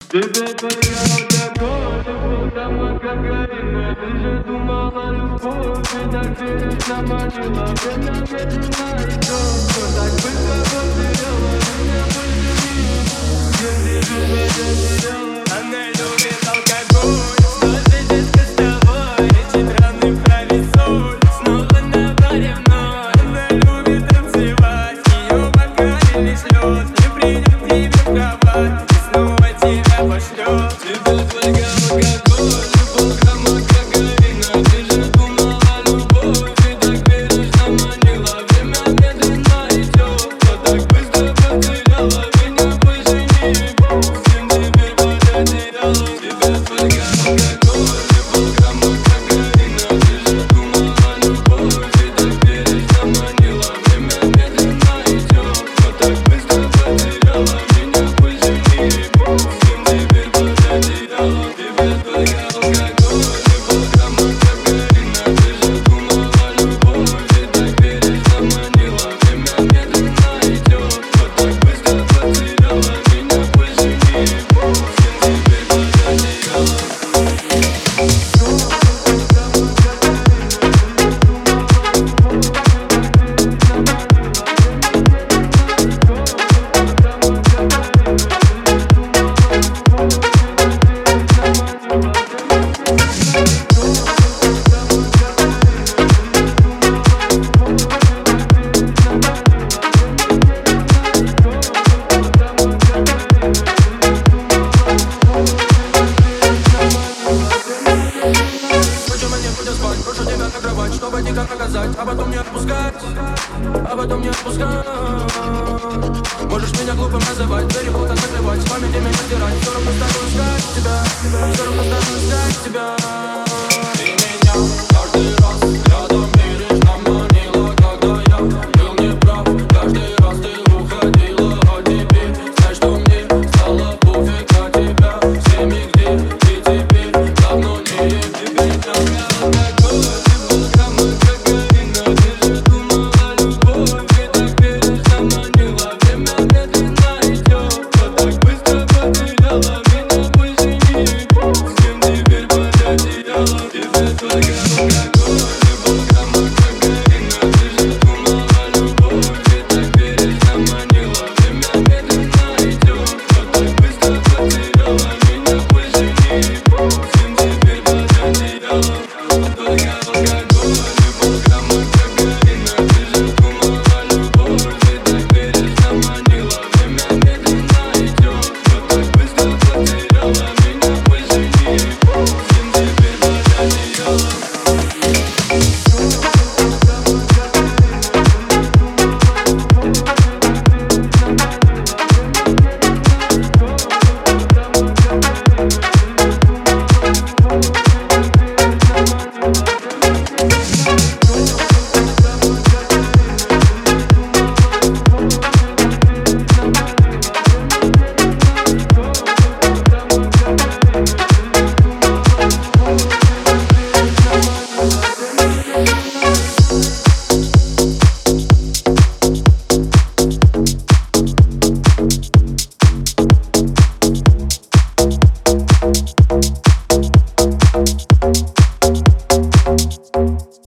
Тебе только алкоголь, был там кокаина. Ты же думала, любовь, и так бережно манила. Время медленно идет, но так быстро потеряла. Меня больше не любит, потеряла. Она любит алкоголь, снова детка с тобой. Эти раны провисут, снова на баре вновь. Она любит танцевать, ее бокале не слез. Не придет к тебе в кровать, и снова тебя пошлет. Тебе только алкоголь, полграмма кокаина. Ты же думала, любовь, и так бережно манила. Время медленно идет, но так быстро потеряла. Меня больше не любит, всем теперь потеряла. Тебе только алкоголь, полграмма кокаина. Ты же думала, любовь, и так бережно манила. Время медленно идет, но так быстро потеряла. Меня больше не любит, всем теперь потеряла. Тебе только алкоголь, полграмма кокаина. Ты же думала, любовь, и так бережно манила. Время медленно идет, но так быстро потеряла. Меня больше не любит, всем теперь потеряла. Почему не хочешь спать, прошу тебя на кровать, чтобы никак наказать, а потом не отпускать, а потом не отпускать. Можешь меня глупым называть, перепутать, закрывать, с памяти меня стирать. Все равно стану искать тебя, все равно стану искать тебя.